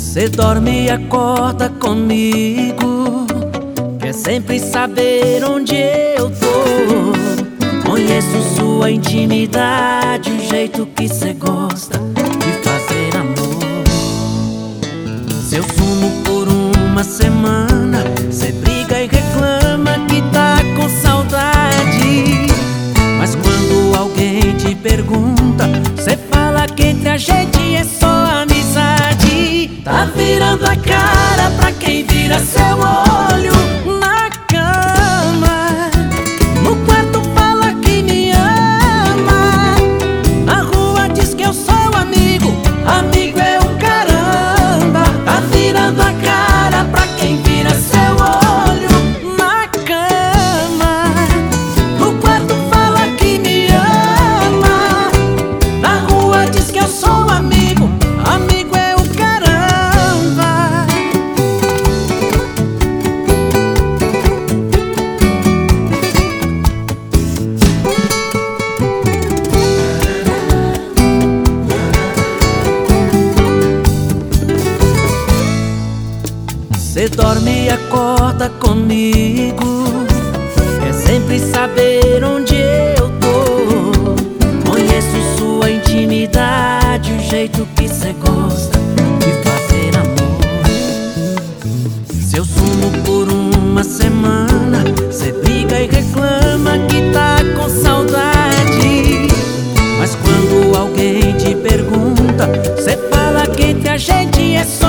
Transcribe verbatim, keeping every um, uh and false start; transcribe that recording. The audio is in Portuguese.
Cê dorme e acorda comigo, quer sempre saber onde eu tô. Conheço sua intimidade, o jeito que cê gosta de fazer amor. Se eu sumo por uma semana, cê briga e reclama que tá com saudade. Mas quando alguém te pergunta, cê fala que entre a gente é só amizade. Tá virando a cara pra quem vira seu olho na cama. No quarto fala que me ama, na rua diz que eu sou amigo. Amigo é o caramba. Tá virando a cara pra quem vira seu olho na cama. No quarto fala que me ama, na rua diz que eu sou amigo. Amigo é o caramba. Cê dorme e acorda comigo, quer sempre saber onde eu tô. Conheço sua intimidade, o jeito que cê gosta de fazer amor. Se eu sumo por uma semana, cê briga e reclama que tá com saudade. Mas quando alguém te pergunta, cê fala que entre a gente é só